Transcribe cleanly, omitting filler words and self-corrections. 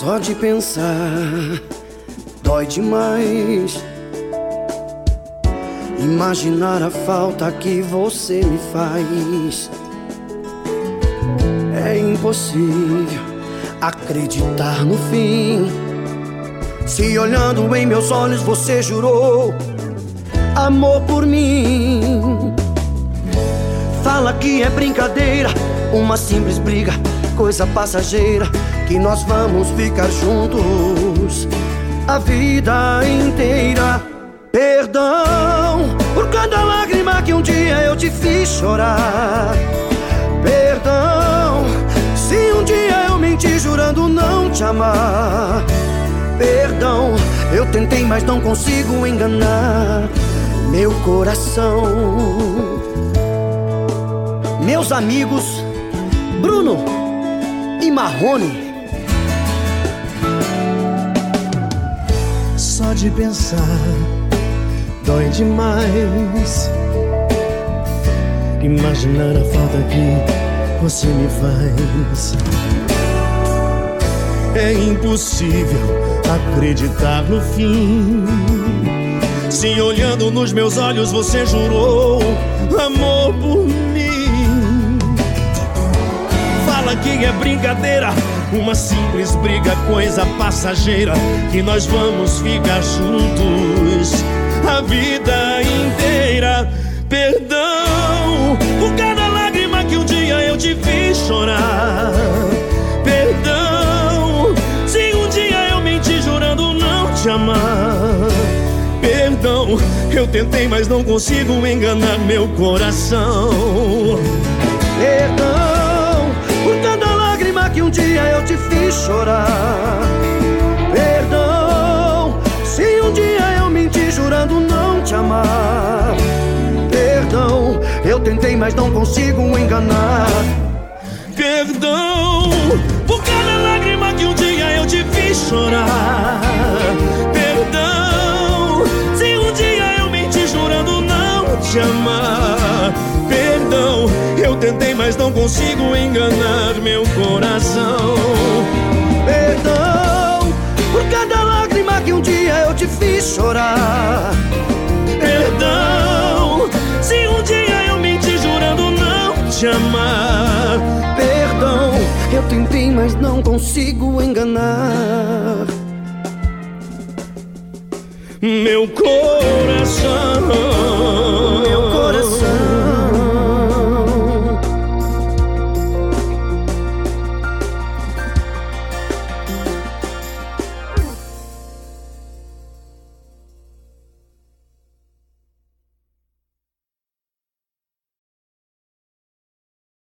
Só de pensar dói demais. Imaginar a falta que você me faz. É impossível acreditar no fim. Se olhando em meus olhos você jurou amor por mim. Fala que é brincadeira, uma simples briga, coisa passageira, que nós vamos ficar juntos a vida inteira. Perdão por cada lágrima que um dia eu te fiz chorar. Perdão se um dia eu menti jurando não te amar. Perdão, eu tentei mas não consigo enganar meu coração. Meus amigos Bruno e Marrone. Só de pensar dói demais. Imaginar a falta que você me faz. É impossível acreditar no fim. Se olhando nos meus olhos você jurou amor por mim. Fala que é brincadeira, uma simples briga, coisa passageira, que nós vamos ficar juntos a vida inteira. Perdão por cada lágrima que um dia eu te fiz chorar. Perdão se um dia eu menti jurando não te amar. Perdão, eu tentei mas não consigo enganar meu coração. Perdão por cada lágrima que um dia eu te fiz chorar. Perdão se um dia eu menti jurando não te amar. Perdão, eu tentei mas não consigo enganar. Perdão por cada lágrima que um dia eu te fiz chorar. Perdão se um dia eu menti jurando não te amar. Perdão, eu tentei mas não consigo enganar meu coração. Perdão por cada lágrima que um dia eu te fiz chorar. Perdão se um dia eu menti jurando não te amar. Perdão, eu tentei mas não consigo enganar meu coração.